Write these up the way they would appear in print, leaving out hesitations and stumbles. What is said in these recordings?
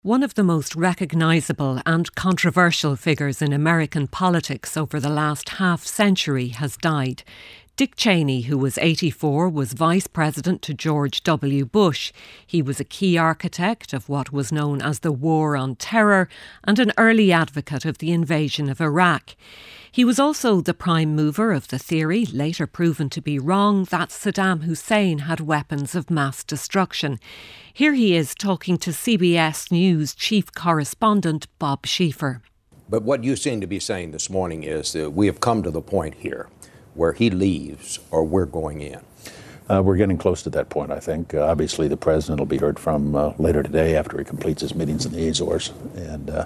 One of the most recognisable and controversial figures in American politics over the last half-century has died. Dick Cheney, who was 84, was Vice President to George W. Bush. He was a key architect of what was known as the War on Terror and an early advocate of the invasion of Iraq. He was also the prime mover of the theory, later proven to be wrong, that Saddam Hussein had weapons of mass destruction. Here he is talking to CBS News chief correspondent Bob Schieffer. But what you seem to be saying this morning is that we have come to the point here where he leaves or we're going in. We're getting close to that point, I think. Obviously, the president will be heard from later today after he completes his meetings in the Azores. And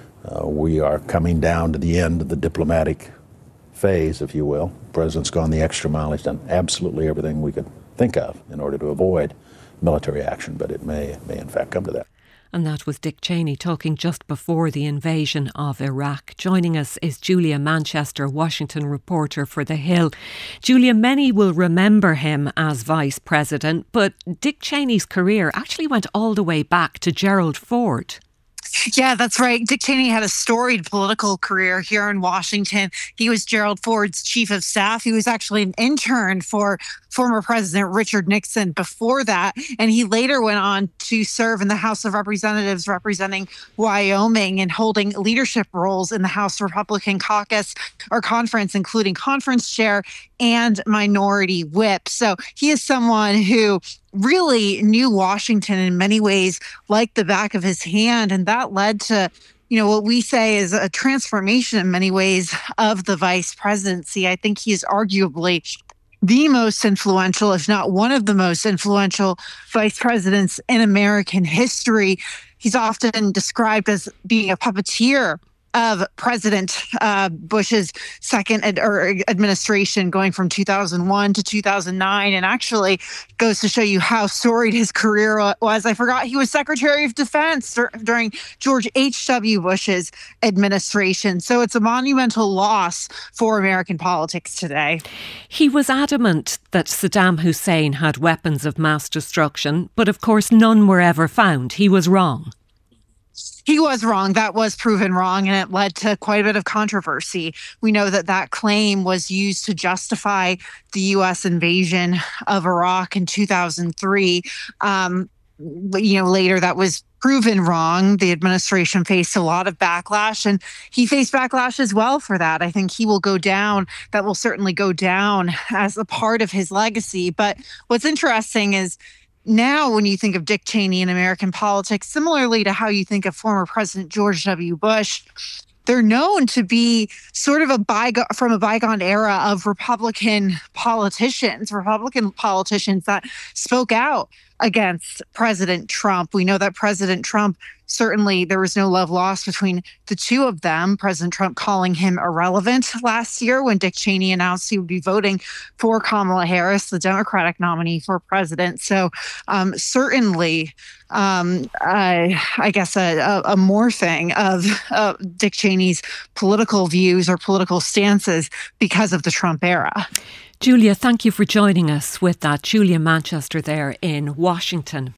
we are coming down to the end of the diplomatic phase, if you will. The president's gone the extra mile. He's done absolutely everything we could think of in order to avoid military action, but it may in fact come to that. And that was Dick Cheney talking just before the invasion of Iraq. Joining us is Julia Manchester, Washington reporter for The Hill. Julia, many will remember him as Vice President, but Dick Cheney's career actually went all the way back to Gerald Ford. Yeah, that's right. Dick Cheney had a storied political career here in Washington. He was Gerald Ford's chief of staff. He was actually an intern for former President Richard Nixon before that. And he later went on to serve in the House of Representatives representing Wyoming and holding leadership roles in the House Republican caucus or conference, including conference chair and minority whip. So he is someone who really knew Washington in many ways like the back of his hand. And that led to, what we say is a transformation in many ways of the vice presidency. I think he is arguably the most influential, if not one of the most influential vice presidents in American history. He's often described as being a puppeteer of President Bush's second administration, going from 2001 to 2009, and actually goes to show you how storied his career was. I forgot he was Secretary of Defense during George H.W. Bush's administration. So it's a monumental loss for American politics today. He was adamant that Saddam Hussein had weapons of mass destruction, but of course none were ever found. He was wrong. He was wrong. That was proven wrong, and it led to quite a bit of controversy. We know that claim was used to justify the U.S. invasion of Iraq in 2003. Later that was proven wrong. The administration faced a lot of backlash, and he faced backlash as well for that. I think he will go down. That will certainly go down as a part of his legacy. But what's interesting is, now, when you think of Dick Cheney in American politics, similarly to how you think of former President George W. Bush, they're known to be sort of from a bygone era of Republican politicians that spoke out against President Trump. We know that President Trump, certainly there was no love lost between the two of them. President Trump calling him irrelevant last year when Dick Cheney announced he would be voting for Kamala Harris, the Democratic nominee for president. So certainly, I guess a morphing of Dick Cheney's political views or political stances because of the Trump era. Julia, thank you for joining us with that. Julia Manchester there in Washington.